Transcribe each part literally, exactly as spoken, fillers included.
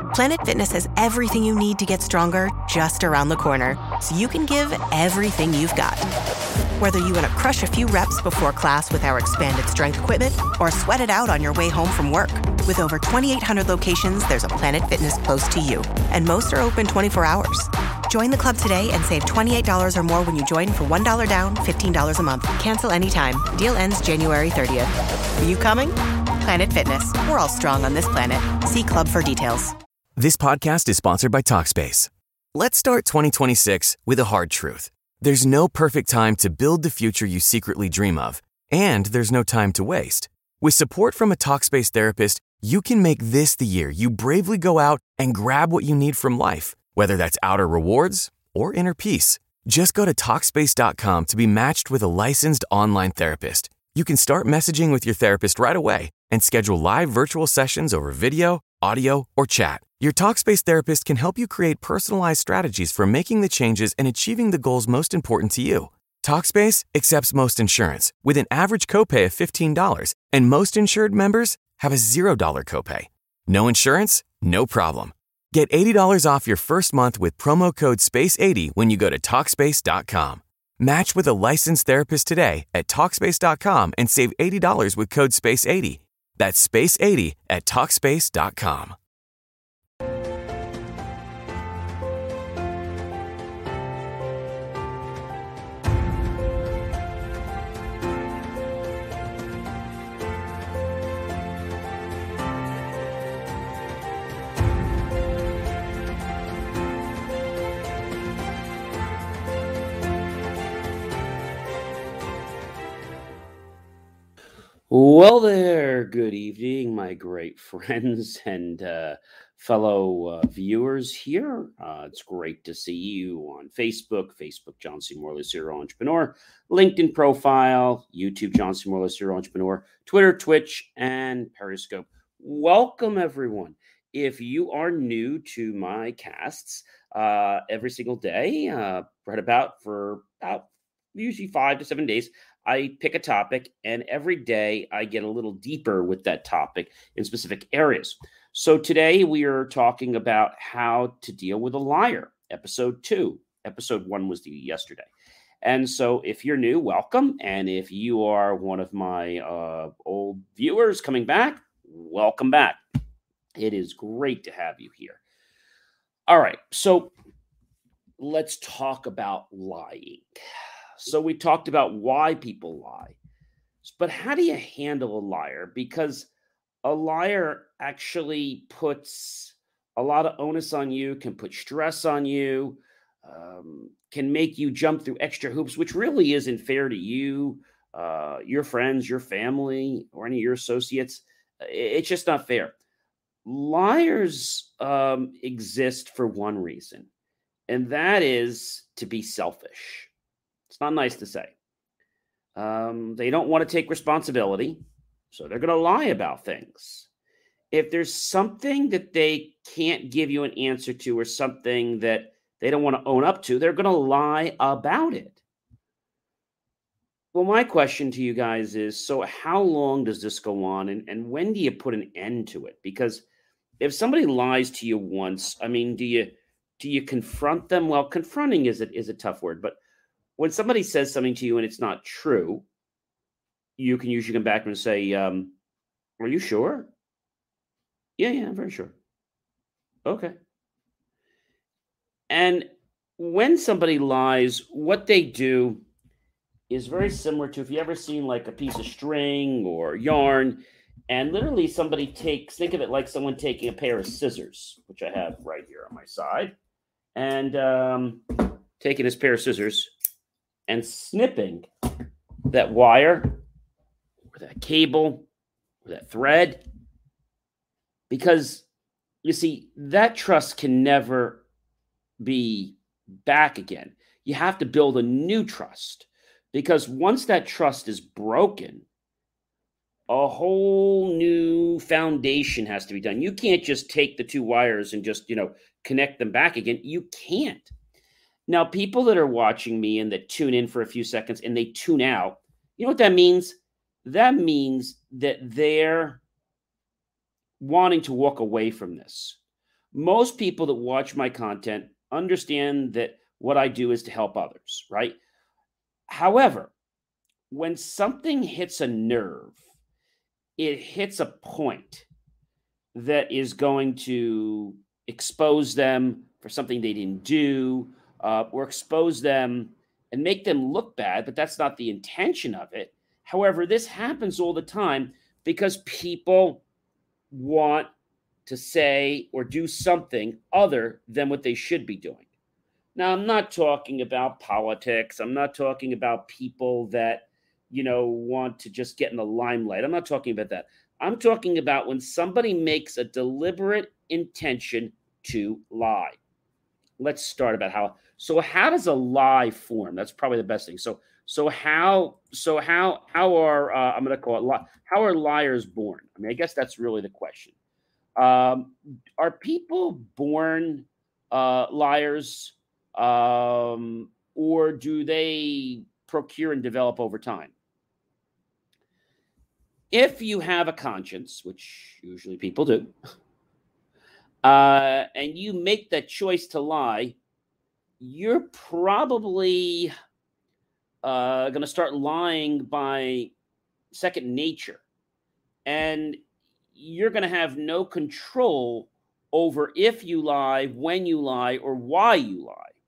Planet Fitness has everything you need to get stronger just around the corner, so you can give everything you've got. Whether you want to crush a few reps before class with our expanded strength equipment or sweat it out on your way home from work. With over twenty-eight hundred locations, there's a Planet Fitness close to you, and most are open twenty-four hours. Join the club today and save twenty-eight dollars or more when you join for one dollar down, fifteen dollars a month. Cancel anytime. Deal ends January thirtieth. Are you coming? Planet Fitness. We're all strong on this planet. See club for details. This podcast is sponsored by Talkspace. Let's start twenty twenty-six with a hard truth. There's no perfect time to build the future you secretly dream of, and there's no time to waste. With support from a Talkspace therapist, you can make this the year you bravely go out and grab what you need from life, whether that's outer rewards or inner peace. Just go to Talkspace dot com to be matched with a licensed online therapist. You can start messaging with your therapist right away and schedule live virtual sessions over video, audio, or chat. Your Talkspace therapist can help you create personalized strategies for making the changes and achieving the goals most important to you. Talkspace accepts most insurance with an average copay of fifteen dollars, and most insured members have a zero dollars copay. No insurance? No problem. Get eighty dollars off your first month with promo code space eighty when you go to Talkspace dot com. Match with a licensed therapist today at Talkspace dot com and save eighty dollars with code space eighty. That's space eighty at Talkspace dot com. Well there, good evening, my great friends and uh, fellow uh, viewers here. Uh, it's great to see you on Facebook, Facebook John C. Morley, Serial Entrepreneur, LinkedIn profile, YouTube John C. Morley, Serial Entrepreneur, Twitter, Twitch, and Periscope. Welcome, everyone. If you are new to my casts, uh, every single day, uh, right about for about usually five to seven days, I pick a topic, and every day I get a little deeper with that topic in specific areas. So today we are talking about how to deal with a liar, episode two. Episode one was the yesterday. And so if you're new, welcome. And if you are one of my uh, old viewers coming back, welcome back. It is great to have you here. All right, so let's talk about lying. So we talked about why people lie, but how do you handle a liar? Because a liar actually puts a lot of onus on you, can put stress on you, um, can make you jump through extra hoops, which really isn't fair to you, uh, your friends, your family, or any of your associates. It's just not fair. Liars um, exist for one reason, and that is to be selfish. It's not nice to say. Um, they don't want to take responsibility, so they're going to lie about things. If there's something that they can't give you an answer to or something that they don't want to own up to, they're going to lie about it. Well, my question to you guys is, so how long does this go on, and, and when do you put an end to it? Because if somebody lies to you once, I mean, do you do you confront them? Well, confronting is a, is a tough word, but when somebody says something to you and it's not true, you can usually come back and say, um, are you sure? Yeah, yeah, I'm very sure. Okay. And when somebody lies, what they do is very similar to, if you ever seen like a piece of string or yarn, and literally somebody takes, think of it like someone taking a pair of scissors, which I have right here on my side, and um, taking this pair of scissors and snipping that wire or that cable or that thread, because you see, that trust can never be back again. You have to build a new trust, because once that trust is broken, a whole new foundation has to be done. You can't just take the two wires and just, you know, connect them back again. You can't. Now, people that are watching me and that tune in for a few seconds and they tune out, you know what that means? That means that they're wanting to walk away from this. most people that watch my content understand that what I do is to help others, right? However, when something hits a nerve, it hits a point that is going to expose them for something they didn't do, uh, or expose them and make them look bad, but that's not the intention of it. However, this happens all the time because people want to say or do something other than what they should be doing. Now, I'm not talking about politics. I'm not talking about people that, you know, want to just get in the limelight. I'm not talking about that. I'm talking about when somebody makes a deliberate intention to lie. Let's start about how. So, how does a lie form? That's probably the best thing. So, so how, so how, how are uh, I'm going to call it li- how are liars born? I mean, I guess that's really the question. Um, are people born uh, liars, um, or do they procure and develop over time? If you have a conscience, which usually people do, uh, and you make that choice to lie, you're probably uh, going to start lying by second nature. And you're going to have no control over if you lie, when you lie, or why you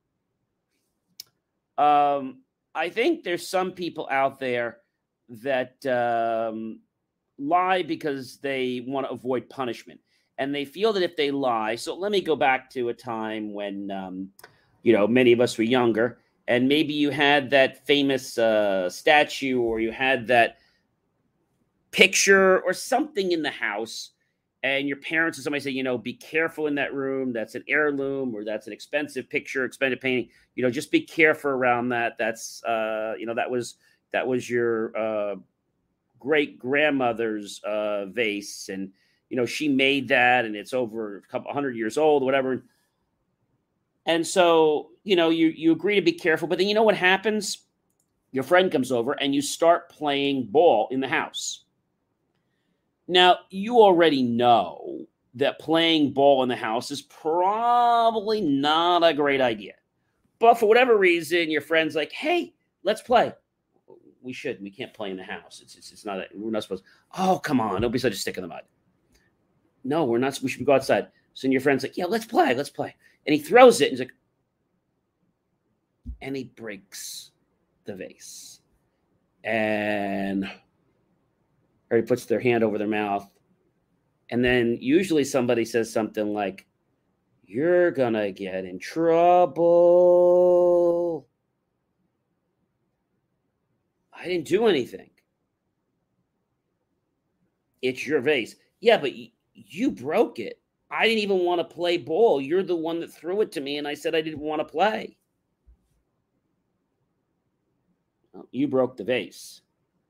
lie. Um, I think there's some people out there that um, lie because they want to avoid punishment. And they feel that if they lie, so let me go back to a time when, um, you know, many of us were younger, and maybe you had that famous uh, statue, or you had that picture or something in the house, and your parents or somebody say, you know, be careful in that room. That's an heirloom, or that's an expensive picture, expensive painting. You know, just be careful around that. That's, uh, you know, that was, that was your uh, great grandmother's uh, vase. And, you know, she made that, and it's over a couple hundred years old, whatever. And so, you know, you, you agree to be careful, but then you know what happens? Your friend comes over and you start playing ball in the house. Now, you already know that playing ball in the house is probably not a great idea. But for whatever reason, your friend's like, hey, let's play. We shouldn't. We can't play in the house. It's, it's, it's not, a, we're not supposed to. Oh, come on. Don't be such a stick in the mud. No, we're not. We should go outside. So then your friend's like, yeah, let's play. Let's play. And he throws it, and he's like, and he breaks the vase. And or he puts their hand over their mouth. And then usually somebody says something like, you're going to get in trouble. I didn't do anything. It's your vase. Yeah, but y- you broke it. I didn't even want to play ball. You're the one that threw it to me, and I said I didn't want to play. Well, you broke the vase.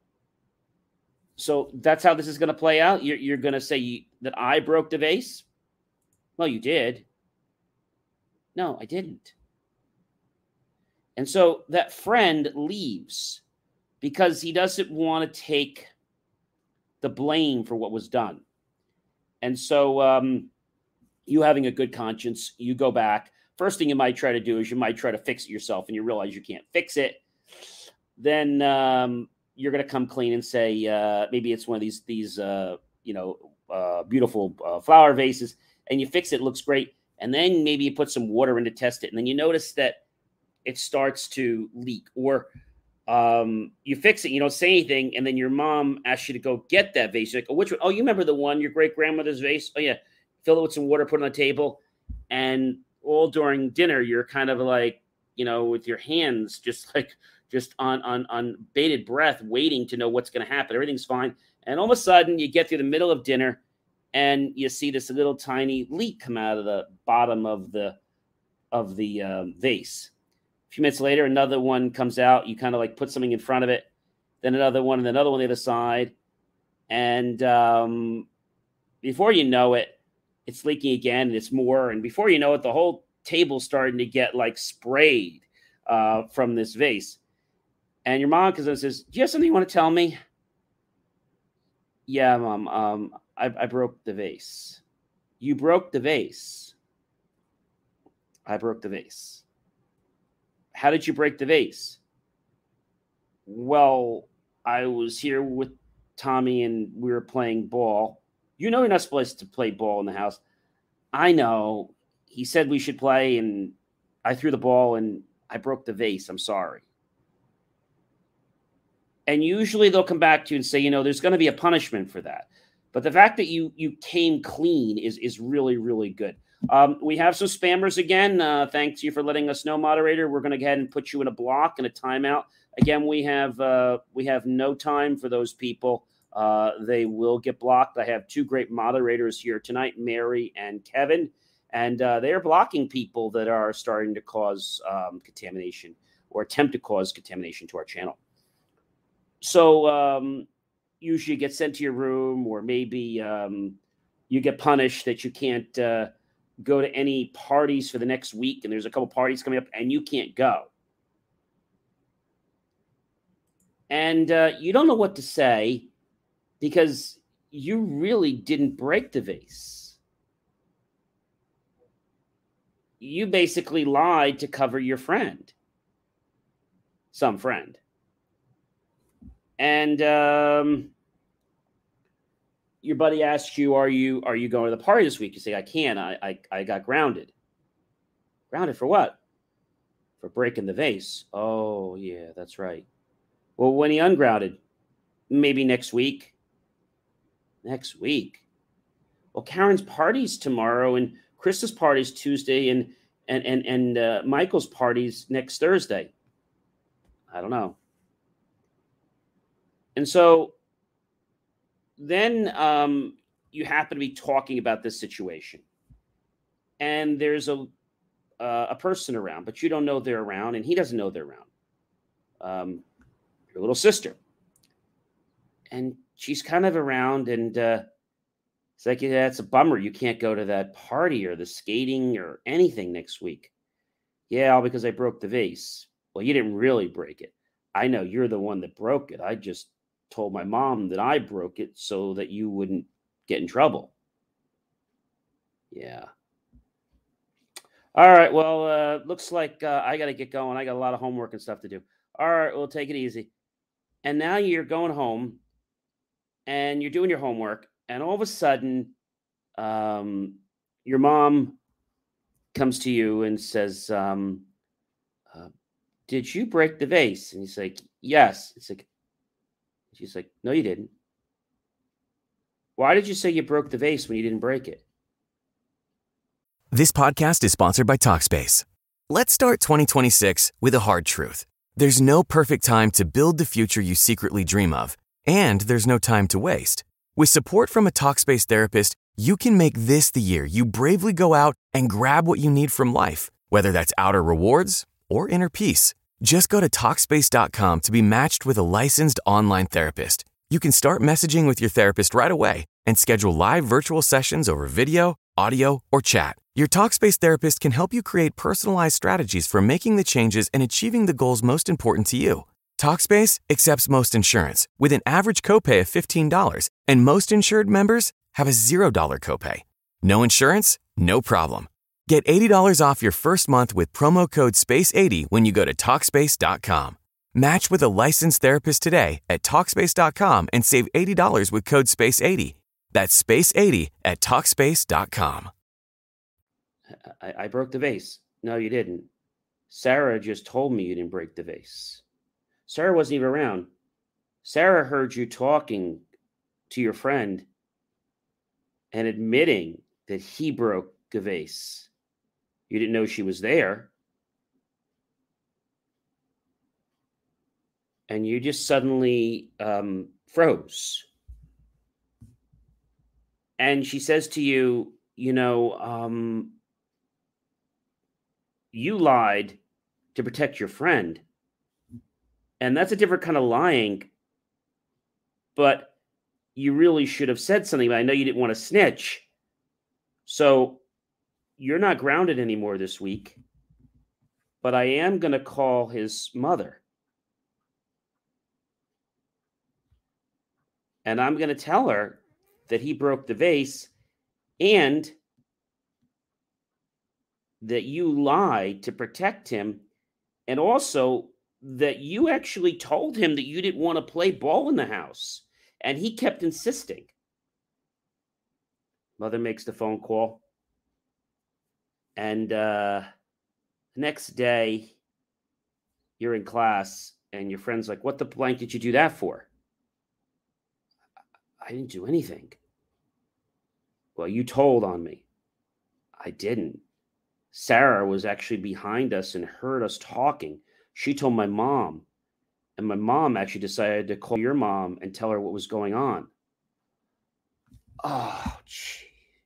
So that's how this is going to play out? You're, you're going to say you, that I broke the vase? Well, you did. No, I didn't. And so that friend leaves because he doesn't want to take the blame for what was done. And so um, you having a good conscience, you go back. First thing you might try to do is you might try to fix it yourself, and you realize you can't fix it. Then um, you're going to come clean and say, uh, maybe it's one of these, these uh, you know, uh, beautiful uh, flower vases, and you fix it, it looks great. And then maybe you put some water in to test it. And then you notice that it starts to leak, or um, you fix it, you don't say anything. And then your mom asks you to go get that vase. You're like, oh, which one? Oh, you remember the one, your great grandmother's vase? Oh yeah. Fill it with some water, put it on the table. And all during dinner, you're kind of like, you know, with your hands, just like, just on, on, on bated breath, waiting to know what's going to happen. Everything's fine. And all of a sudden you get through the middle of dinner and you see this little tiny leak come out of the bottom of the, of the um, vase. A few minutes later, another one comes out. You kind of like put something in front of it, then another one, and then another one on the other side. And um, before you know it, it's leaking again, and it's more. And before you know it, the whole table's starting to get like sprayed uh, from this vase. And your mom comes in and says, do you have something you want to tell me? Yeah, Mom, um, I, I broke the vase. You broke the vase. I broke the vase. How did you break the vase? Well, I was here with Tommy and we were playing ball. You know you're not supposed to play ball in the house. I know. He said we should play, and I threw the ball, and I broke the vase. I'm sorry. And usually they'll come back to you and say, you know, there's going to be a punishment for that. But the fact that you you came clean is, is really, really good. Um, we have some spammers again. Uh, thanks you for letting us know, moderator. We're going to go ahead and put you in a block and a timeout. Again, we have uh, we have no time for those people. Uh, they will get blocked. I have two great moderators here tonight, Mary and Kevin, and uh, they are blocking people that are starting to cause um, contamination or attempt to cause contamination to our channel. So um, usually you get sent to your room, or maybe um, you get punished that you can't uh, go to any parties for the next week, and there's a couple parties coming up, and you can't go. And uh, you don't know what to say because you really didn't break the vase. You basically lied to cover your friend, some friend. And um, your buddy asks you, are you are you going to the party this week? You say, I can't. I, I, I got grounded. Grounded for what? For breaking the vase. Oh, yeah, that's right. Well, when he ungrounded? Maybe next week. Next week. Well, Karen's party's tomorrow, and Krista's party's Tuesday, and and and and uh, Michael's party's next Thursday. I don't know. And so then um, you happen to be talking about this situation, and there's a uh, a person around, but you don't know they're around, and he doesn't know they're around. Um, your little sister. And she's kind of around, and uh, it's like, yeah, it's a bummer. You can't go to that party or the skating or anything next week. Yeah, all because I broke the vase. Well, you didn't really break it. I know you're the one that broke it. I just told my mom that I broke it so that you wouldn't get in trouble. Yeah. All right. Well, uh, looks like uh, I got to get going. I got a lot of homework and stuff to do. All right. We'll take it easy. And now you're going home and you're doing your homework, and all of a sudden, um, your mom comes to you and says, um, uh, did you break the vase? And he's like, yes. It's like, she's like, no, you didn't. Why did you say you broke the vase when you didn't break it? This podcast is sponsored by Talkspace. Let's start twenty twenty-six with a hard truth. There's no perfect time to build the future you secretly dream of, and there's no time to waste. With support from a Talkspace therapist, you can make this the year you bravely go out and grab what you need from life, whether that's outer rewards or inner peace. Just go to Talkspace dot com to be matched with a licensed online therapist. You can start messaging with your therapist right away and schedule live virtual sessions over video, audio, or chat. Your Talkspace therapist can help you create personalized strategies for making the changes and achieving the goals most important to you. Talkspace accepts most insurance with an average copay of fifteen dollars, and most insured members have a zero dollars copay. No insurance? No problem. Get eighty dollars off your first month with promo code space eighty when you go to Talkspace dot com. Match with a licensed therapist today at Talkspace dot com and save eighty dollars with code space eighty. That's space eighty at Talkspace dot com. I, I broke the vase. No, you didn't. Sarah just told me you didn't break the vase. Sarah wasn't even around. Sarah heard you talking to your friend and admitting that he broke the vase. You didn't know she was there. And you just suddenly um, froze. And she says to you, you know, um, you lied to protect your friend. And that's a different kind of lying. But you really should have said something. But I know you didn't want to snitch. So you're not grounded anymore this week. But I am going to call his mother. And I'm going to tell her that he broke the vase, and that you lied to protect him, and also that you actually told him that you didn't want to play ball in the house, and he kept insisting. Mother makes the phone call, and uh, the next day, you're in class, and your friend's like, "What the blank did you do that for?" "I didn't do anything." "Well, you told on me." "I didn't. Sarah was actually behind us and heard us talking. She told my mom, and my mom actually decided to call your mom and tell her what was going on." "Oh, gee.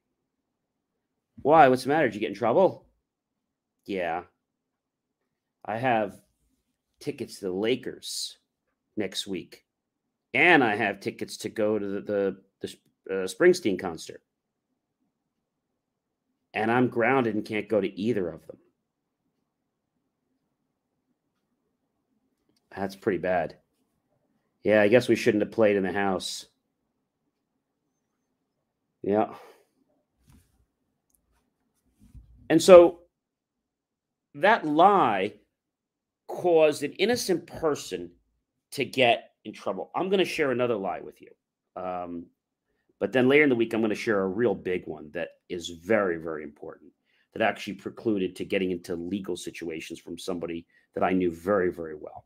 Why? What's the matter? Did you get in trouble?" "Yeah. I have tickets to the Lakers next week, and I have tickets to go to the, the, the uh, Springsteen concert. And I'm grounded and can't go to either of them." "That's pretty bad. Yeah, I guess we shouldn't have played in the house." Yeah. And so that lie caused an innocent person to get in trouble. I'm going to share another lie with you. Um, but then later in the week, I'm going to share a real big one that is very, very important, that actually precluded to getting into legal situations from somebody that I knew very, very well.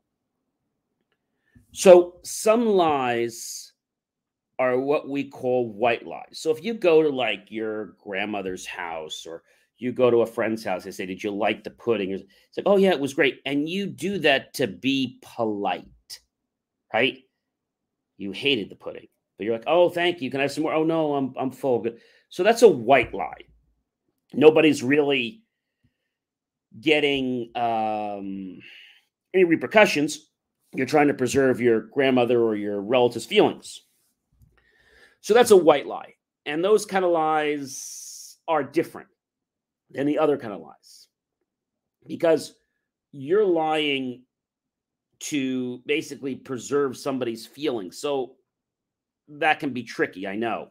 So some lies are what we call white lies. So if you go to like your grandmother's house, or you go to a friend's house, they say, "Did you like the pudding?" It's like, "Oh yeah, it was great." And you do that to be polite, right? You hated the pudding, but you're like, "Oh, thank you. Can I have some more?" "Oh no, I'm I'm full." Good. So that's a white lie. Nobody's really getting um, any repercussions. You're trying to preserve your grandmother or your relative's feelings. So that's a white lie. And those kind of lies are different than the other kind of lies, because you're lying to basically preserve somebody's feelings. So that can be tricky, I know.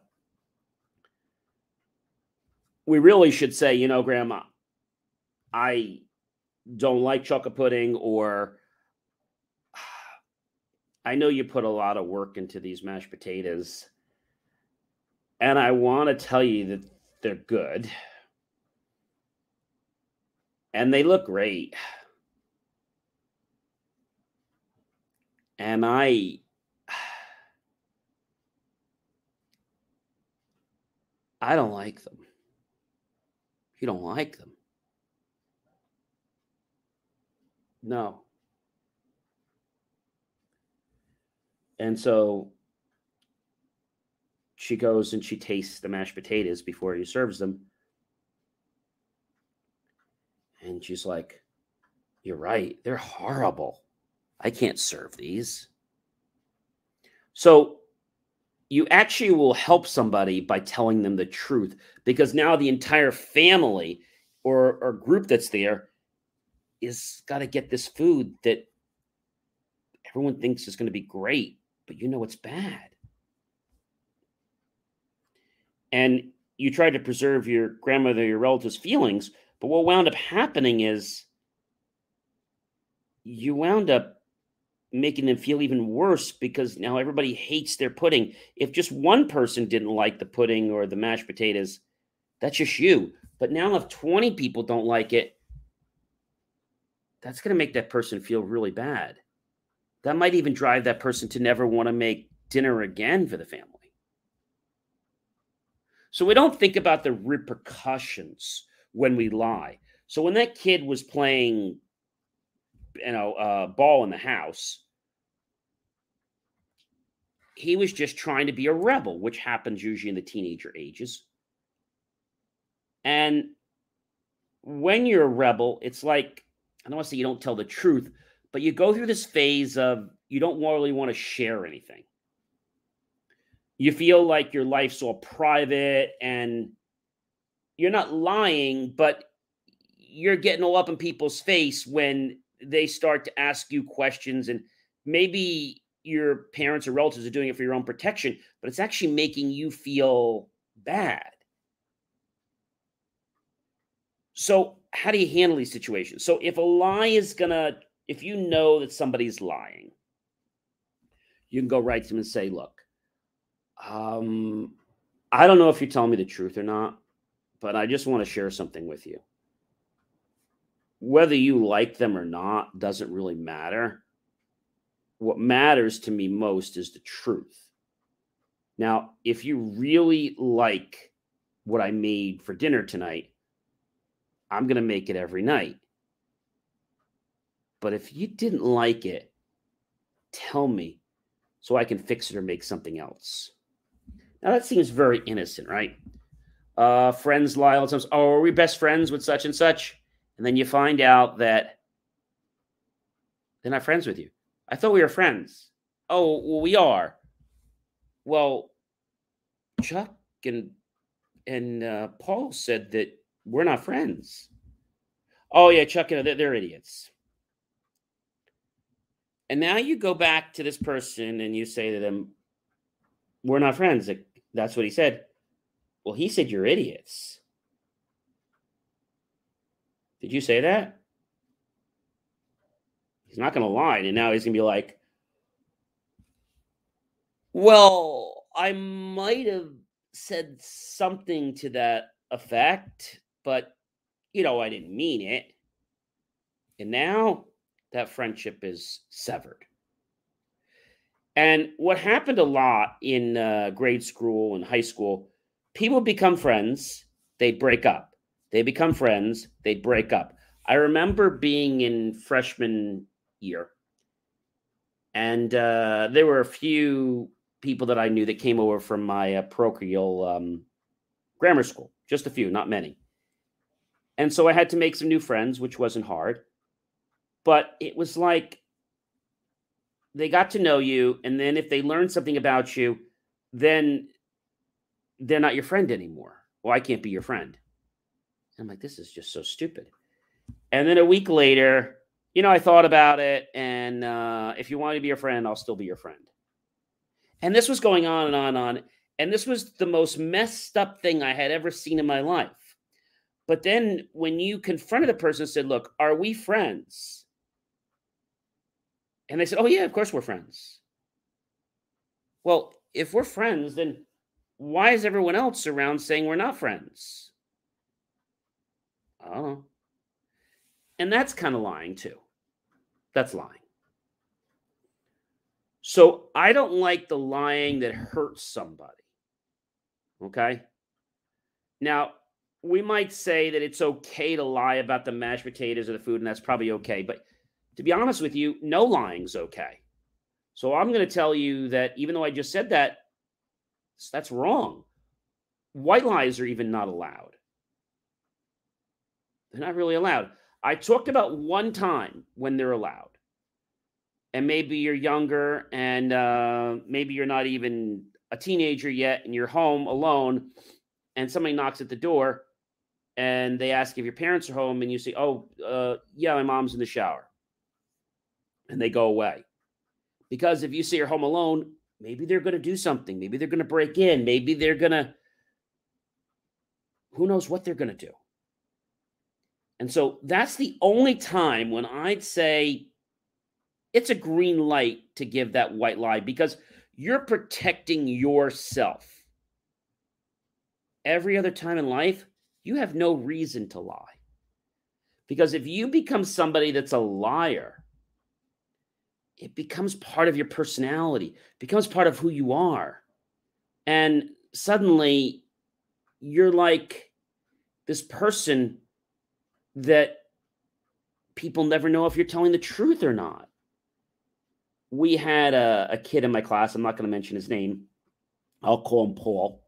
We really should say, you know, "Grandma, I don't like chocolate pudding," or "I know you put a lot of work into these mashed potatoes, and I want to tell you that they're good. And they look great. And I I don't like them." "You don't like them?" "No." And so she goes and she tastes the mashed potatoes before he serves them. And she's like, "You're right. They're horrible. I can't serve these." So you actually will help somebody by telling them the truth, because now the entire family or, or group that's there is got to get this food that everyone thinks is going to be great, but you know it's bad. And you try to preserve your grandmother, your relative's feelings, but what wound up happening is you wound up making them feel even worse, because now everybody hates their pudding. If just one person didn't like the pudding or the mashed potatoes, that's just you. But now if twenty people don't like it, that's going to make that person feel really bad. That might even drive that person to never want to make dinner again for the family. So we don't think about the repercussions when we lie. So when that kid was playing, you know, uh, ball in the house, he was just trying to be a rebel, which happens usually in the teenager ages. And when you're a rebel, it's like, I don't want to say you don't tell the truth, but you go through this phase of you don't really want to share anything. You feel like your life's all private, and you're not lying, but you're getting all up in people's face when they start to ask you questions, and maybe your parents or relatives are doing it for your own protection, but it's actually making you feel bad. So how do you handle these situations? So if a lie is gonna, if you know that somebody's lying, you can go right to them and say, look, um, I don't know if you're telling me the truth or not, but I just want to share something with you. Whether you like them or not doesn't really matter. What matters to me most is the truth. Now, if you really like what I made for dinner tonight, I'm going to make it every night. But if you didn't like it, tell me so I can fix it or make something else. Now, that seems very innocent, right? Uh, friends lie all the time. Oh, are we best friends with such and such? And then you find out that they're not friends with you. I thought we were friends. Oh, well, we are. Well, Chuck and and uh, Paul said that we're not friends. Oh, yeah, Chuck, you know, they're, they're idiots. And now you go back to this person and you say to them, we're not friends. Like, that's what he said. Well, he said you're idiots. Did you say that? He's not going to lie. And now he's going to be like, well, I might have said something to that effect, but, you know, I didn't mean it. And now that friendship is severed. And what happened a lot in uh, grade school and high school, people become friends, they'd break up. They become friends, they'd break up. I remember being in freshman year, and uh, there were a few people that I knew that came over from my uh, parochial um, grammar school, just a few, not many. And so I had to make some new friends, which wasn't hard. But it was like they got to know you, and then if they learned something about you, then they're not your friend anymore. Well, I can't be your friend. I'm like, this is just so stupid. And then a week later, you know, I thought about it, and uh, if you want to be a friend, I'll still be your friend. And this was going on and on and on. And this was the most messed up thing I had ever seen in my life. But then when you confronted a person and said, look, are we friends? And they said, oh, yeah, of course we're friends. Well, if we're friends, then why is everyone else around saying we're not friends? I don't know. And that's kind of lying too. That's lying. So I don't like the lying that hurts somebody. Okay? Now, we might say that it's okay to lie about the mashed potatoes or the food, and that's probably okay. But to be honest with you, no lying's okay. So I'm going to tell you that even though I just said that, that's wrong. White lies are even not allowed. They're not really allowed. I talked about one time when they're allowed. And maybe you're younger and uh, maybe you're not even a teenager yet and you're home alone and somebody knocks at the door and they ask if your parents are home and you say, oh, uh, yeah, my mom's in the shower. And they go away. Because if you say you're home alone, maybe they're going to do something. Maybe they're going to break in. Maybe they're going to, who knows what they're going to do. And so that's the only time when I'd say it's a green light to give that white lie because you're protecting yourself. Every other time in life, you have no reason to lie. Because if you become somebody that's a liar, it becomes part of your personality, becomes part of who you are. And suddenly you're like this person that people never know if you're telling the truth or not. We had a, a kid in my class. I'm not going to mention his name. I'll call him Paul.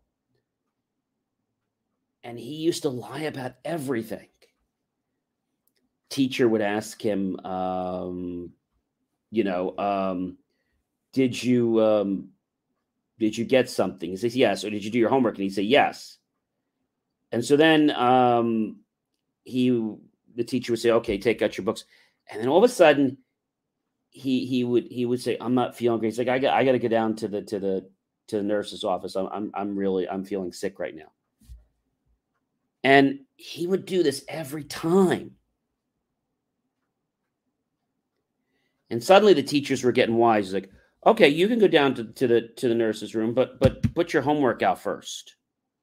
And he used to lie about everything. Teacher would ask him, um, you know, um, did you um, did you get something? He says, yes. Or did you do your homework? And he'd say, yes. And so then um, he, the teacher would say, okay, take out your books. And then all of a sudden, he he would he would say, I'm not feeling great. He's like, I got I got to go down to the to the to the nurse's office. I'm I'm I'm really I'm feeling sick right now. And he would do this every time. And suddenly the teachers were getting wise. He's like, okay, you can go down to, to the to the nurse's room, but but put your homework out first.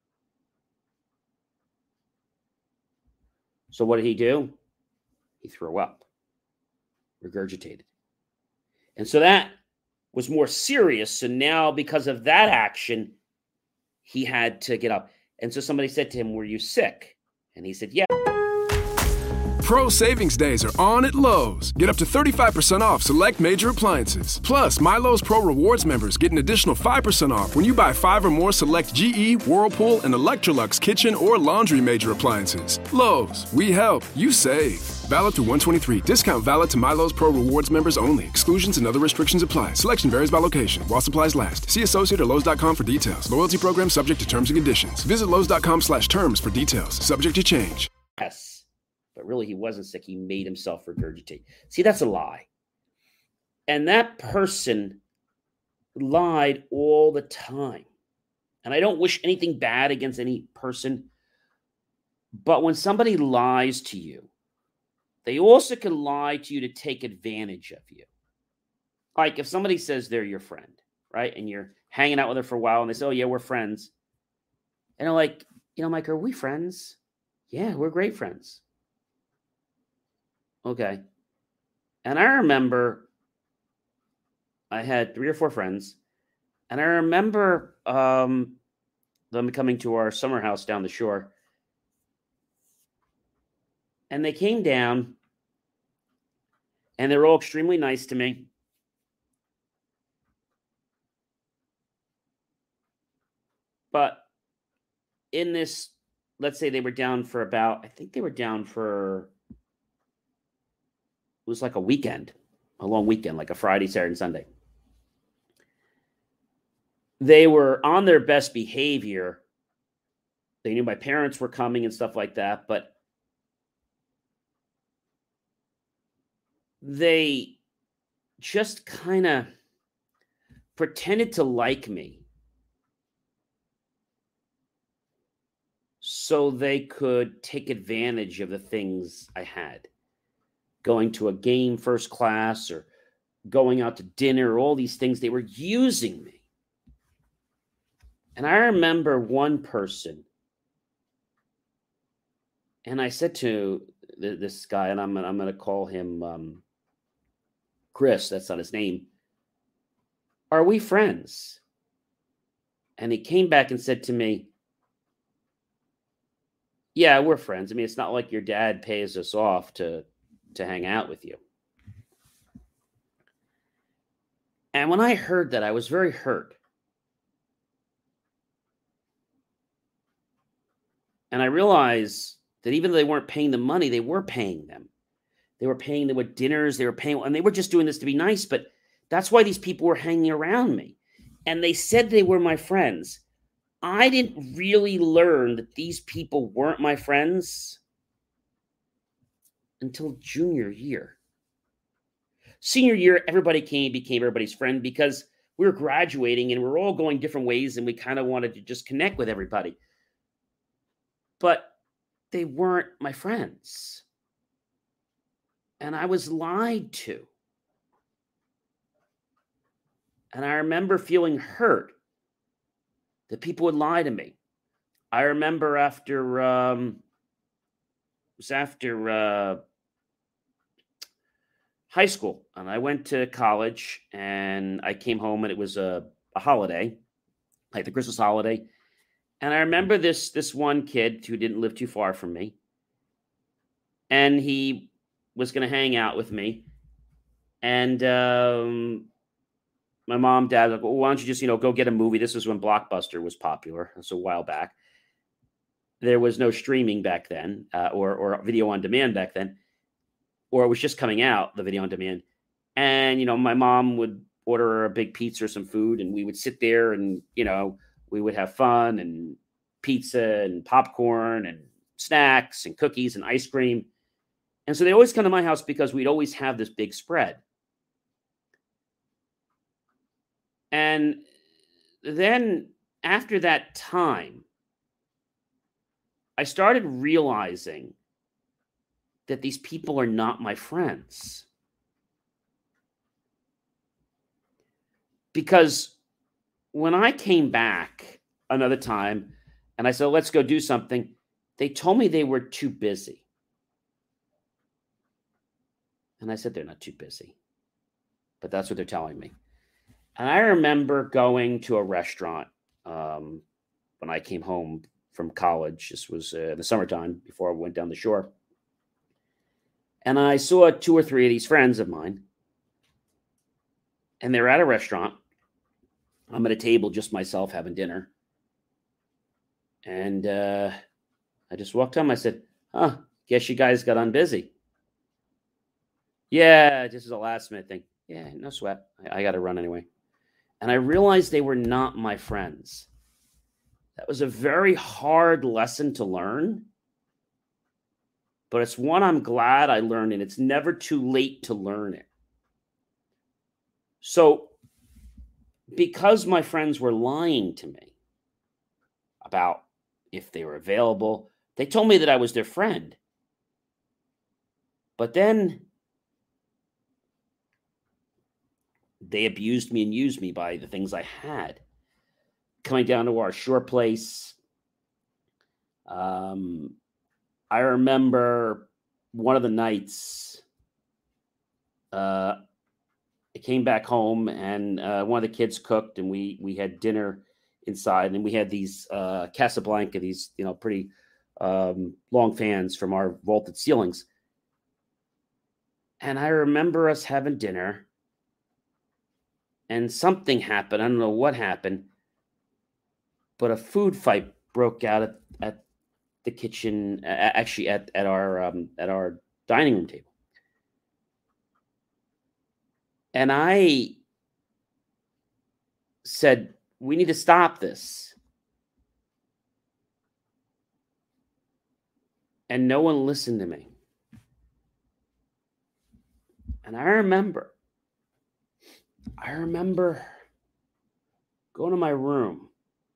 So what did he do? He threw up, regurgitated. And so that was more serious. And now because of that action, he had to get up. And so somebody said to him, were you sick? And he said, yeah. Pro Savings Days are on at Lowe's. Get up to thirty-five percent off select major appliances. Plus, My Lowe's Pro Rewards members get an additional five percent off when you buy five or more select G E, Whirlpool, and Electrolux kitchen or laundry major appliances. Lowe's, we help, you save. Valid through one twenty-three. Discount valid to My Lowe's Pro Rewards members only. Exclusions and other restrictions apply. Selection varies by location. While supplies last. See associate or Lowe's dot com for details. Loyalty program subject to terms and conditions. Visit Lowe's dot com slash terms for details. Subject to change. Yes. But really, he wasn't sick. He made himself regurgitate. See, that's a lie. And that person lied all the time. And I don't wish anything bad against any person. But when somebody lies to you, they also can lie to you to take advantage of you. Like if somebody says they're your friend, right? And you're hanging out with her for a while and they say, oh, yeah, we're friends. And they're like, you know, Mike, are we friends? Yeah, we're great friends. Okay. And I remember I had three or four friends, and I remember um, them coming to our summer house down the shore. And they came down, and they were all extremely nice to me. But in this, let's say they were down for about, I think they were down for, it was like a weekend, a long weekend, like a Friday, Saturday, and Sunday. They were on their best behavior. They knew my parents were coming and stuff like that, but they just kind of pretended to like me so they could take advantage of the things I had. Going to a game first class or going out to dinner, all these things, they were using me. And I remember one person, and I said to th- this guy, and I'm, I'm going to call him um, Chris, that's not his name, are we friends? And he came back and said to me, yeah, we're friends. I mean, it's not like your dad pays us off to to hang out with you. And when I heard that, I was very hurt. And I realized that even though they weren't paying the money, they were paying them. They were paying them with dinners. They were paying, and they were just doing this to be nice. But that's why these people were hanging around me. And they said they were my friends. I didn't really learn that these people weren't my friends until junior year. Senior year, everybody came, became everybody's friend because we were graduating and we we're all going different ways and we kind of wanted to just connect with everybody. But they weren't my friends. And I was lied to. And I remember feeling hurt that people would lie to me. I remember after, um, it was after uh, high school, and I went to college, and I came home, and it was a, a holiday, like the Christmas holiday. And I remember this this one kid who didn't live too far from me, and he was going to hang out with me. And um, my mom, dad, like, well, why don't you just, you know, go get a movie? This was when Blockbuster was popular. That's a while back. There was no streaming back then, uh, or or video on demand back then, or it was just coming out, the video on demand. And, you know, my mom would order a big pizza or some food, and we would sit there and, you know, we would have fun and pizza and popcorn and snacks and cookies and ice cream. And so they always come to my house because we'd always have this big spread. And then after that time, I started realizing that these people are not my friends. Because when I came back another time and I said, let's go do something, they told me they were too busy. And I said, they're not too busy. But that's what they're telling me. And I remember going to a restaurant um, when I came home from college. This was uh, in the summertime before I went down the shore. And I saw two or three of these friends of mine. And they're at a restaurant. I'm at a table, just myself, having dinner. And uh, I just walked home. I said, huh, guess you guys got on busy. Yeah, this is a last minute thing. Yeah, no sweat. I, I got to run anyway. And I realized they were not my friends. That was a very hard lesson to learn. But it's one I'm glad I learned, and it's never too late to learn it. So, because my friends were lying to me about if they were available, they told me that I was their friend. But then they abused me and used me by the things I had. Coming down to our shore place, um, I remember one of the nights, uh, I came back home and uh, one of the kids cooked, and we we had dinner inside, and we had these uh, Casablanca, these you know pretty um, long fans from our vaulted ceilings. And I remember us having dinner, and something happened. I don't know what happened, but a food fight broke out at, at the kitchen, actually at at our um, at our dining room table. And I said, we need to stop this. And no one listened to me. And I remember, I remember going to my room.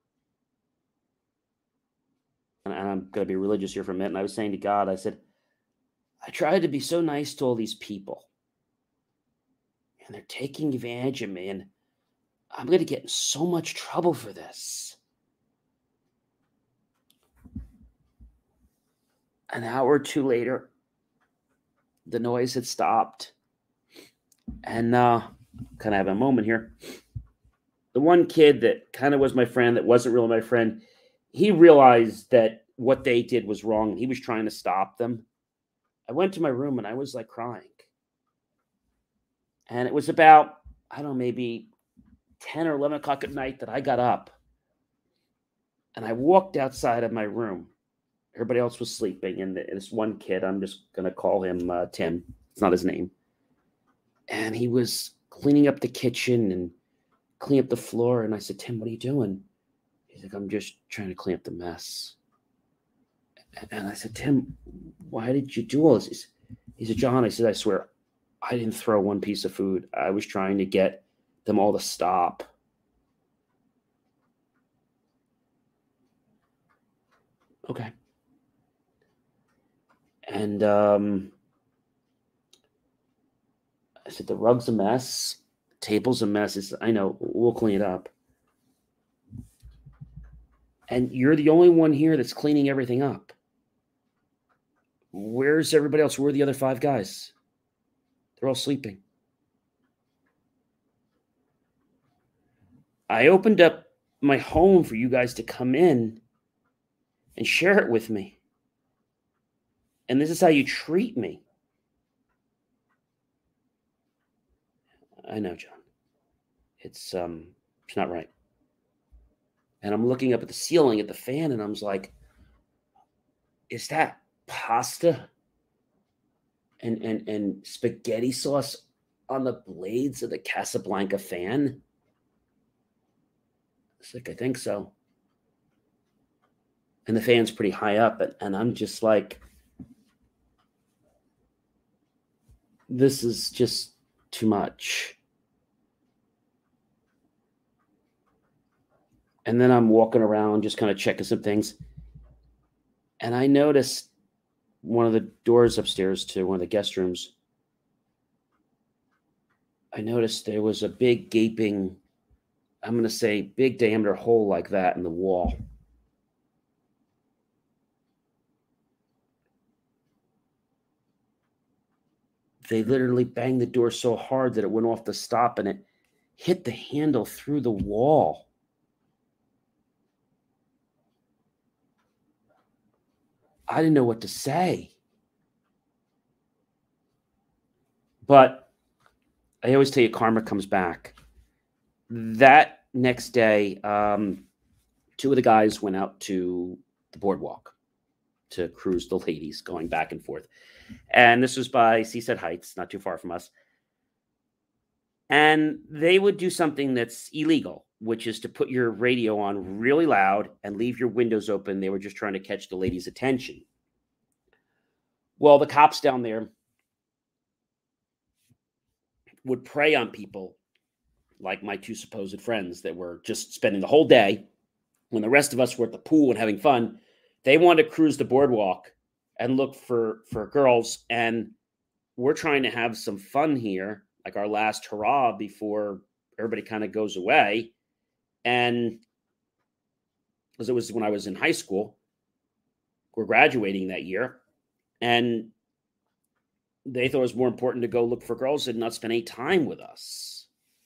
And I'm going to be religious here for a minute. And I was saying to God, I said, I tried to be so nice to all these people. And they're taking advantage of me, and I'm going to get in so much trouble for this. An hour or two later, the noise had stopped. And uh, kind of have a moment here. The one kid that kind of was my friend, that wasn't really my friend, he realized that what they did was wrong, and he was trying to stop them. I went to my room, and I was like crying. And it was about, I don't know, maybe ten or eleven o'clock at night that I got up. And I walked outside of my room. Everybody else was sleeping. And this one kid, I'm just going to call him uh, Tim. It's not his name. And he was cleaning up the kitchen and cleaning up the floor. And I said, Tim, what are you doing? He's like, I'm just trying to clean up the mess. And I said, Tim, why did you do all this? He said, John, I said, I swear, I didn't throw one piece of food. I was trying to get them all to stop. Okay. And um, I said, the rug's a mess. Table's a mess. It's, I know, we'll clean it up. And you're the only one here that's cleaning everything up. Where's everybody else? Where are the other five guys? They're all sleeping. I opened up my home for you guys to come in and share it with me. And this is how you treat me. I know, John. It's um, it's not right. And I'm looking up at the ceiling at the fan, and I'm like, is that pasta and, and, and spaghetti sauce on the blades of the Casablanca fan? It's like, I think so. And the fan's pretty high up, and, and I'm just like, this is just too much. And then I'm walking around just kind of checking some things. And I noticed one of the doors upstairs to one of the guest rooms. I noticed there was a big gaping, I'm going to say big diameter hole like that in the wall. They literally banged the door so hard that it went off the stop and it hit the handle through the wall. I didn't know what to say. But I always tell you, karma comes back. That next day, um, two of the guys went out to the boardwalk to cruise the ladies, going back and forth. And this was by Seaside Heights, not too far from us. And they would do something that's illegal, which is to put your radio on really loud and leave your windows open. They were just trying to catch the ladies' attention. Well, the cops down there would prey on people like my two supposed friends that were just spending the whole day when the rest of us were at the pool and having fun. They wanted to cruise the boardwalk and look for, for girls. And we're trying to have some fun here, like our last hurrah before everybody kind of goes away. And because it was when I was in high school, we're graduating that year. And they thought it was more important to go look for girls and not spend any time with us.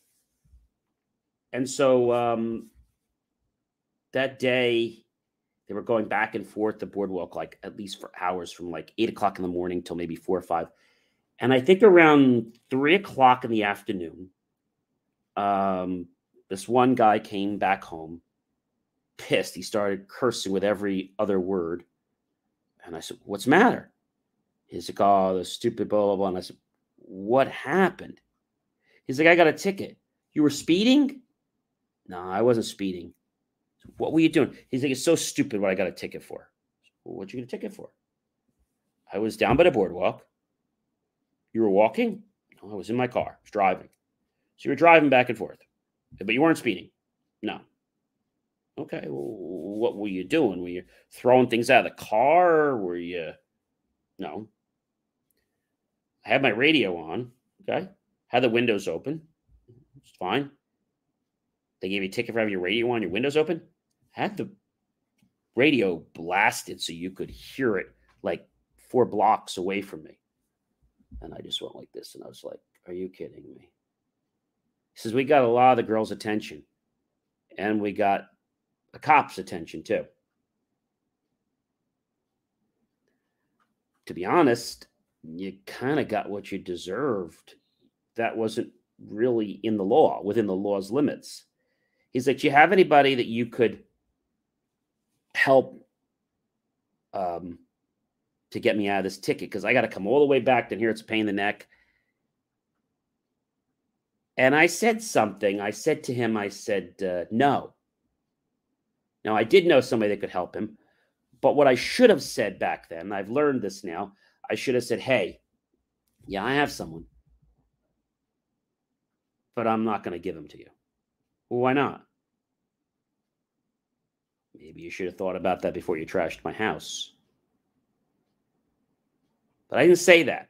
And so um, that day, they were going back and forth the boardwalk, like at least for hours, from like eight o'clock in the morning till maybe four or five. And I think around three o'clock in the afternoon, um, this one guy came back home, pissed. He started cursing with every other word. And I said, "What's the matter?" He's like, "Oh, the stupid blah, blah, blah." And I said, "What happened?" He's like, "I got a ticket." "You were speeding?" "No, I wasn't speeding." "What were you doing?" He's like, "It's so stupid what I got a ticket for." "Well, what'd you get a ticket for?" "I was down by the boardwalk." "You were walking?" "No, I was in my car. I was driving." "So you were driving back and forth, but you weren't speeding?" "No." "Okay, well, what were you doing? Were you throwing things out of the car? Were you..." "No. I had my radio on, okay? Had the windows open. It's fine." "They gave you a ticket for having your radio on, your windows open?" "I had the radio blasted so you could hear it like four blocks away from me." And I just went like this, and I was like, "Are you kidding me?" He says, "We got a lot of the girls' attention, and we got the cops' attention too." To be honest, you kind of got what you deserved. That wasn't really in the law, within the law's limits. He's like, "Do you have anybody that you could help um, to get me out of this ticket? Because I got to come all the way back down here. It's a pain in the neck." And I said something. I said to him, I said, uh, no. Now, I did know somebody that could help him. But what I should have said back then, I've learned this now, I should have said, "Hey, yeah, I have someone, but I'm not going to give him to you." "Well, why not?" "Maybe you should have thought about that before you trashed my house." But I didn't say that.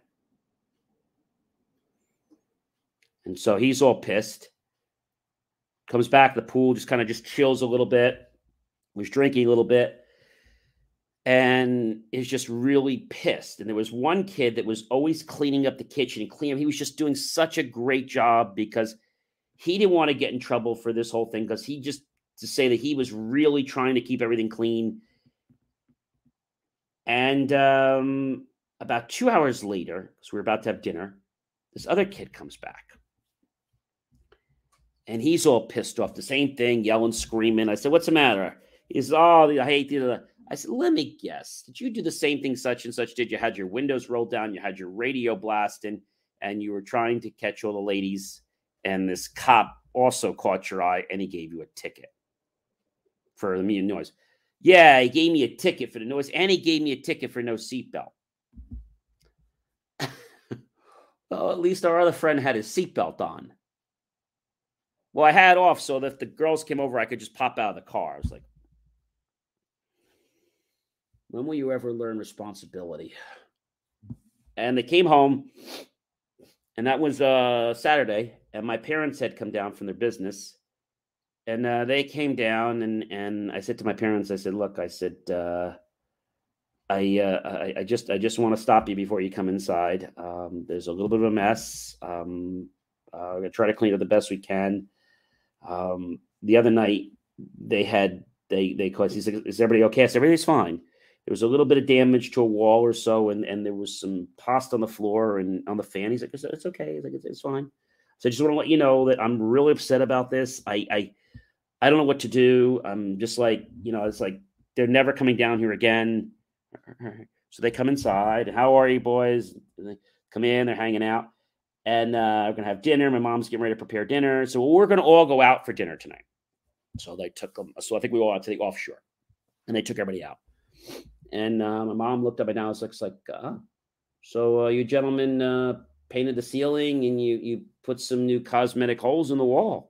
And so he's all pissed. Comes back to the pool, just kind of just chills a little bit. Was drinking a little bit. And is just really pissed. And there was one kid that was always cleaning up the kitchen and cleaning. He was just doing such a great job because he didn't want to get in trouble for this whole thing, because he just, to say that he was really trying to keep everything clean. And um, about two hours later, because we were about to have dinner, this other kid comes back. And he's all pissed off. The same thing, yelling, screaming. I said, "What's the matter?" He says, "Oh, I hate the..." I said, "Let me guess. Did you do the same thing such and such did? You had your windows rolled down, you had your radio blasting, and you were trying to catch all the ladies, and this cop also caught your eye, and he gave you a ticket for the mean noise." "Yeah, he gave me a ticket for the noise, and he gave me a ticket for no seatbelt." Well, at least our other friend had his seatbelt on. Well, I had it off so that if the girls came over, I could just pop out of the car. I was like, When will you ever learn responsibility? And they came home, and that was uh, Saturday, and my parents had come down from their business, and uh, they came down, and and I said to my parents, I said, look, I said, uh, I, uh, I I just I just want to stop you before you come inside. Um, there's a little bit of a mess. Um, uh, we're gonna try to clean it the best we can. Um, the other night, they had they they called. He said, "Is everybody okay?" I said, "Everything's fine." There was a little bit of damage to a wall or so, and, and there was some pasta on the floor and on the fan. He's like, "It's, it's okay." He's like, it's, "It's fine." So I just want to let you know that I'm really upset about this. I I I don't know what to do. I'm just like, you know, it's like they're never coming down here again. So they come inside. How are you, boys? And they come in. They're hanging out, and uh, we're gonna have dinner. My mom's getting ready to prepare dinner, so we're gonna all go out for dinner tonight. So they took them. So I think we all went to the offshore, and they took everybody out. And uh, my mom looked up and down. It's like, like uh, so uh, you gentlemen uh, painted the ceiling and you you put some new cosmetic holes in the wall.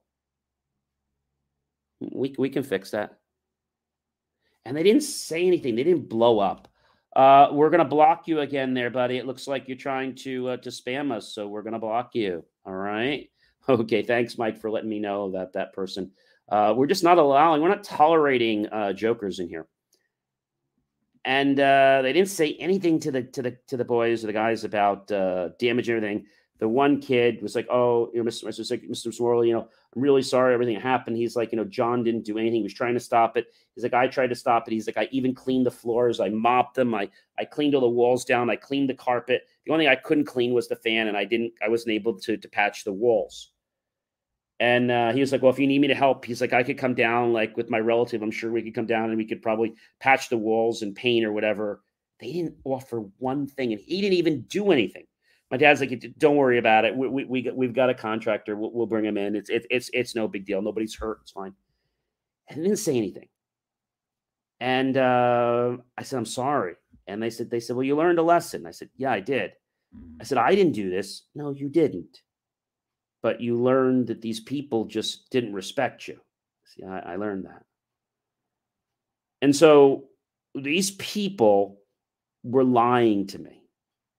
We we can fix that. And they didn't say anything. They didn't blow up. Uh, we're gonna block you again, there, buddy. It looks like you're trying to uh, to spam us, so we're gonna block you. All right. Okay. Thanks, Mike, for letting me know that that person. Uh, we're just not allowing. We're not tolerating uh, jokers in here. And uh, they didn't say anything to the to the to the boys or the guys about uh, damage and everything. The one kid was like, "Oh, you know, Mister Mister Mister Smorley, you know, I'm really sorry everything happened." He's like, "You know, John didn't do anything. He was trying to stop it." He's like, "I tried to stop it." He's like, "I even cleaned the floors. I mopped them. I I cleaned all the walls down. I cleaned the carpet. The only thing I couldn't clean was the fan, and I didn't. I wasn't able to to patch the walls." And uh, he was like, "Well, if you need me to help," he's like, "I could come down, like with my relative. I'm sure we could come down and we could probably patch the walls and paint or whatever." They didn't offer one thing, and he didn't even do anything. My dad's like, "Don't worry about it. We we, we we've got a contractor. We'll, we'll bring him in. It's it, it's it's no big deal. Nobody's hurt. It's fine." And they didn't say anything. And uh, I said, "I'm sorry." And they said, "They said, well, you learned a lesson." I said, "Yeah, I did." I said, "I didn't do this." "No, you didn't. But you learned that these people just didn't respect you." See, I, I learned that. And so these people were lying to me.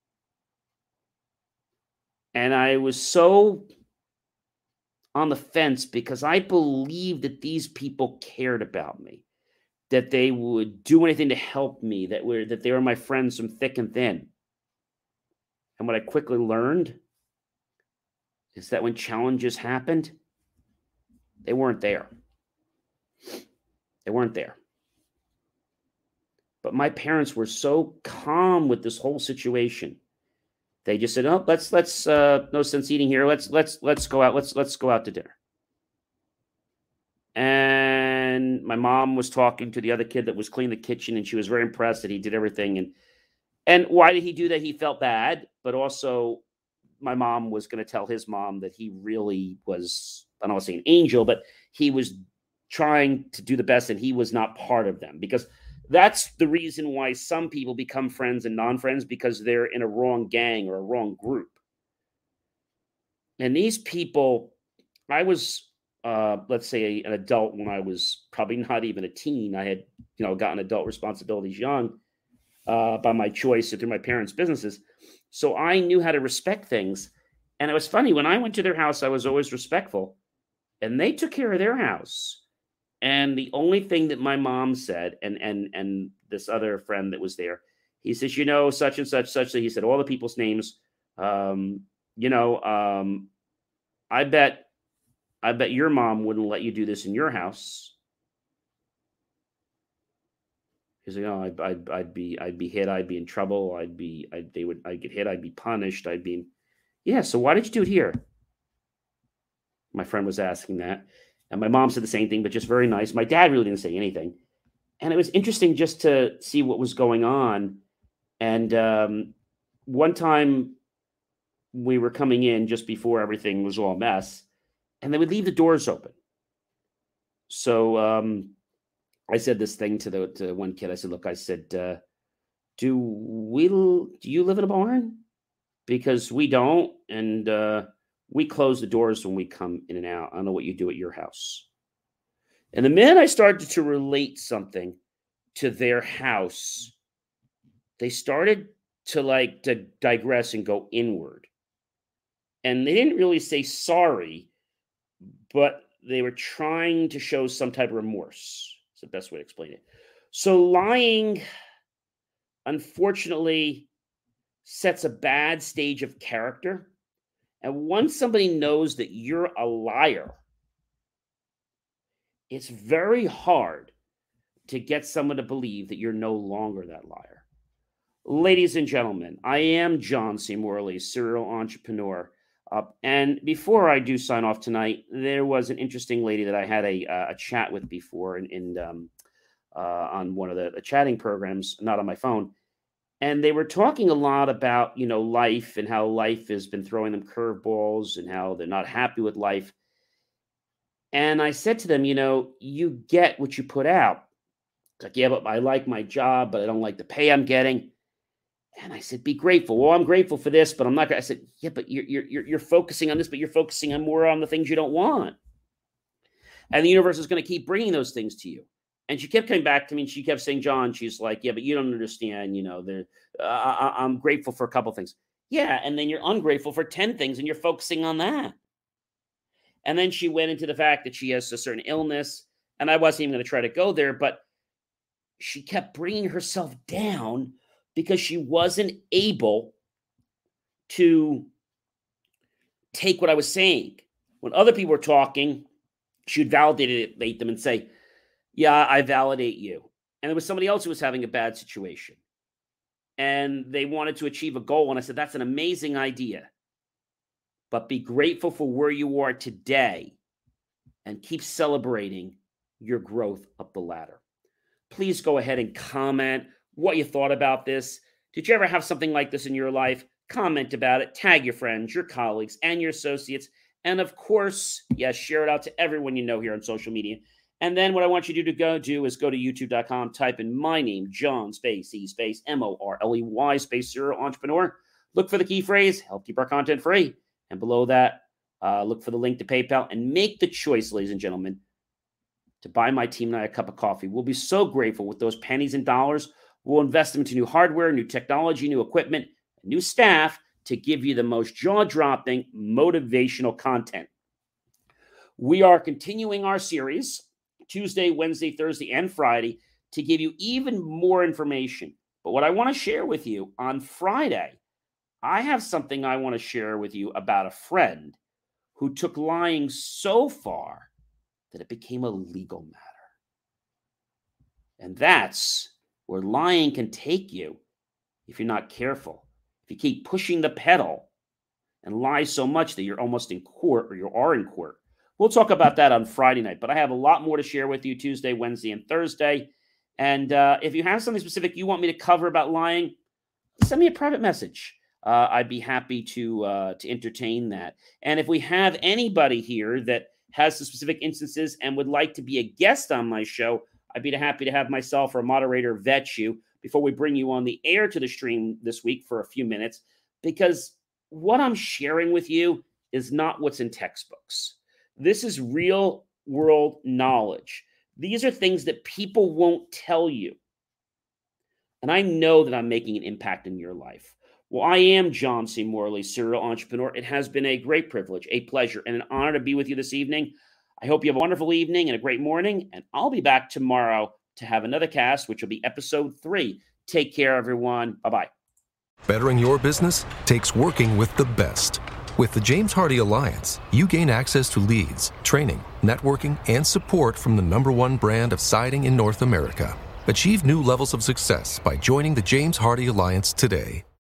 And I was so on the fence because I believed that these people cared about me, that they would do anything to help me, that were that they were my friends from thick and thin. And what I quickly learned is that when challenges happened, they weren't there. They weren't there. But my parents were so calm with this whole situation. They just said, "Oh, let's let's uh, no sense eating here. Let's let's let's go out. Let's let's go out to dinner." And my mom was talking to the other kid that was cleaning the kitchen, and she was very impressed that he did everything. And and why did he do that? He felt bad, but also my mom was going to tell his mom that he really was, I don't want to say an angel, but he was trying to do the best and he was not part of them, because that's the reason why some people become friends and non-friends, because they're in a wrong gang or a wrong group. And these people, I was, uh, let's say an adult when I was probably not even a teen. I had, you know, gotten adult responsibilities young uh, by my choice and through my parents' businesses. So I knew how to respect things. And it was funny, when I went to their house, I was always respectful, and they took care of their house. And the only thing that my mom said, and and and this other friend that was there, he says, "You know, such and such, such," that he said all the people's names. Um, you know, um, I bet, I bet your mom wouldn't let you do this in your house. He's like, "Oh, I'd, I'd, I'd be, I'd be hit. I'd be in trouble. I'd be, I'd, they would, I'd get hit. I'd be punished. I'd be, in... yeah. So why did you do it here?" My friend was asking that, and my mom said the same thing, but just very nice. My dad really didn't say anything, and it was interesting just to see what was going on. And um, one time, we were coming in just before everything was all a mess, and they would leave the doors open. So. Um, I said this thing to the to one kid. I said, "Look," I said, uh, "Do we? Do you live in a barn? Because we don't, and uh, we close the doors when we come in and out. I don't know what you do at your house." And the minute I started to relate something to their house, they started to like to digress and go inward. And they didn't really say sorry, but they were trying to show some type of remorse. It's the best way to explain it. So lying, unfortunately, sets a bad stage of character. And once somebody knows that you're a liar, it's very hard to get someone to believe that you're no longer that liar. Ladies and gentlemen, I am John C. Morley, serial entrepreneur. Uh, and before I do sign off tonight, there was an interesting lady that I had a, uh, a chat with before in, in um, uh, on one of the, the chatting programs, not on my phone. And they were talking a lot about, you know, life and how life has been throwing them curveballs and how they're not happy with life. And I said to them, you know, you get what you put out. It's like, yeah, but I like my job, but I don't like the pay I'm getting. And I said, be grateful. Well, I'm grateful for this, but I'm not going to. I said, yeah, but you're, you're, you're focusing on this, but you're focusing on more on the things you don't want. And the universe is going to keep bringing those things to you. And she kept coming back to me and she kept saying, John, she's like, yeah, but you don't understand. You know, the, uh, I, I'm grateful for a couple things. Yeah. And then you're ungrateful for ten things and you're focusing on that. And then she went into the fact that she has a certain illness. And I wasn't even going to try to go there, but she kept bringing herself down because she wasn't able to take what I was saying. When other people were talking, she would validate them and say, yeah, I validate you. And there was somebody else who was having a bad situation. And they wanted to achieve a goal. And I said, that's an amazing idea. But be grateful for where you are today and keep celebrating your growth up the ladder. Please go ahead and comment what you thought about this. Did you ever have something like this in your life? Comment about it. Tag your friends, your colleagues, and your associates. And of course, yes, share it out to everyone you know here on social media. And then what I want you to do, to go do is go to youtube dot com, type in my name, John space E space M O R L E Y space serial entrepreneur. Look for the key phrase, help keep our content free. And below that, uh, look for the link to PayPal and make the choice, ladies and gentlemen, to buy my team and I a cup of coffee. We'll be so grateful with those pennies and dollars. We'll invest them into new hardware, new technology, new equipment, new staff to give you the most jaw-dropping, motivational content. We are continuing our series Tuesday, Wednesday, Thursday, and Friday to give you even more information. But what I want to share with you on Friday, I have something I want to share with you about a friend who took lying so far that it became a legal matter. And that's where lying can take you if you're not careful. If you keep pushing the pedal and lie so much that you're almost in court or you are in court. We'll talk about that on Friday night, but I have a lot more to share with you Tuesday, Wednesday, and Thursday. And uh, if you have something specific you want me to cover about lying, send me a private message. Uh, I'd be happy to uh, to entertain that. And if we have anybody here that has some specific instances and would like to be a guest on my show, I'd be happy to have myself or a moderator vet you before we bring you on the air to the stream this week for a few minutes, because what I'm sharing with you is not what's in textbooks. This is real world knowledge. These are things that people won't tell you. And I know that I'm making an impact in your life. Well, I am John C. Morley, serial entrepreneur. It has been a great privilege, a pleasure, and an honor to be with you this evening. I hope you have a wonderful evening and a great morning, and I'll be back tomorrow to have another cast, which will be episode three. Take care, everyone. Bye-bye. Bettering your business takes working with the best. With the James Hardie Alliance, you gain access to leads, training, networking, and support from the number one brand of siding in North America. Achieve new levels of success by joining the James Hardie Alliance today.